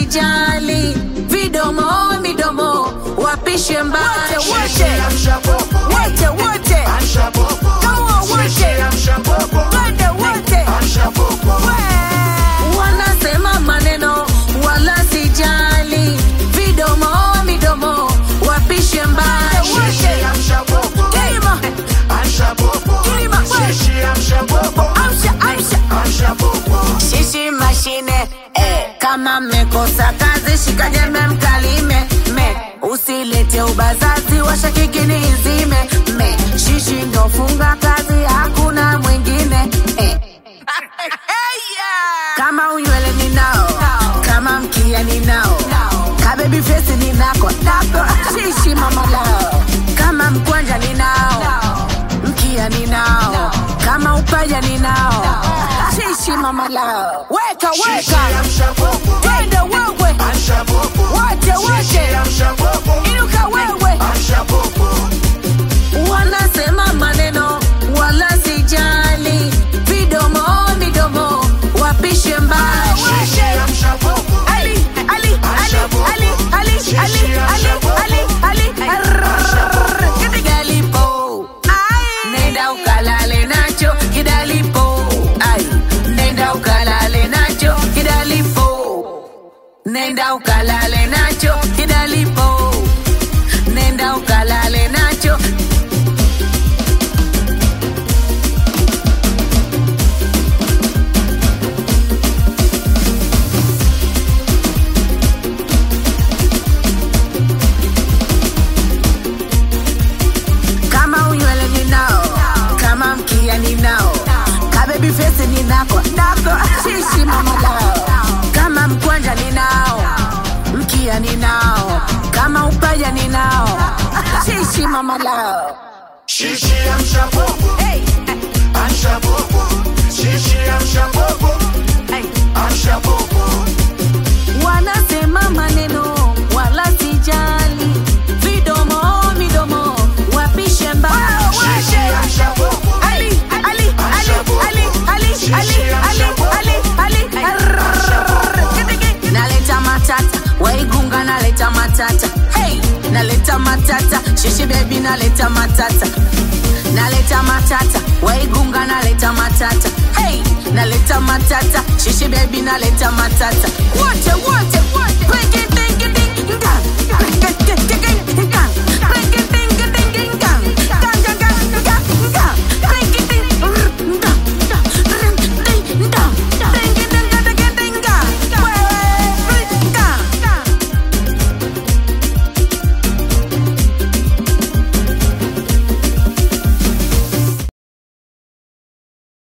sijali. Vidomo midomo wapishe mbali. Wote Wote wote Kama wote Twende wote Wanasema maneno wala sijali. Vidomo midomo wapishe mbali. Kilima Kilima Amsha Shishi mashine Kama mmekosa kazi shika jembe mkalime Usilete ubazazi washa kikini izime Shishi ndo funga kazi hakuna mwingine Kama unywele ninao Kama mkia ninao Ka baby face ninako Shishi mama lao Kama mkwanja ninao Mkia ninao Kama upaja ninao Shishi mama lao Weka Twende wewe Wote Inuka wewe Wanasema maneno wala sijali. Vidomo midomo wapishe mbali. Ali Kidalipo Nenda ukalale nacho kidalipo. Nenda ukalale nacho kidalipo. Nenda ukalale nacho kidalipo. Nenda ukalale nacho. Kama unywele ninao Kama mkia ninao Ka baby face ninako Shishi mama lao Kama mkwanja ninao Mkia ninao Kama upaja ninao Shishi mama lao Shishi amshapopo Shishi amshapopo Wanasema maneno wala sijali. Vidomo midomo wapishe mbali. Shishi amshapopo Naleta matata Waigunga naleta matata. Hey, naleta matata. Shishi baby naleta matata. Naleta matata Waigunga naleta matata. Hey, naleta matata. Shishi baby naleta matata. Wote